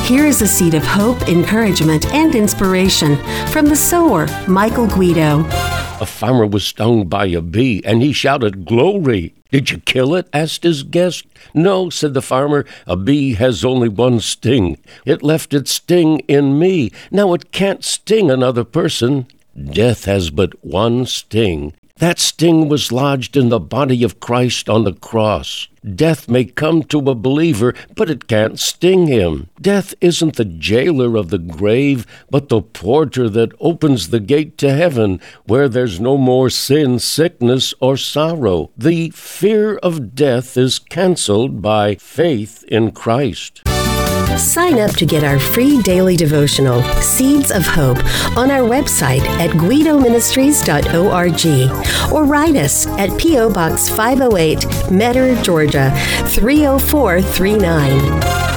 Here is a seed of hope, encouragement, and inspiration from the sower, Michael Guido. A farmer was stung by a bee, and he shouted, "Glory!" "Did you kill it?" asked his guest. "No," said the farmer, "a bee has only one sting. It left its sting in me. Now it can't sting another person. Death has but one sting. That sting was lodged in the body of Christ on the cross. Death may come to a believer, but it can't sting him. Death isn't the jailer of the grave, but the porter that opens the gate to heaven, where there's no more sin, sickness, or sorrow. The fear of death is canceled by faith in Christ. Sign up to get our free daily devotional, Seeds of Hope, on our website at guidoministries.org or write us at P.O. Box 508, Metter, Georgia, 30439.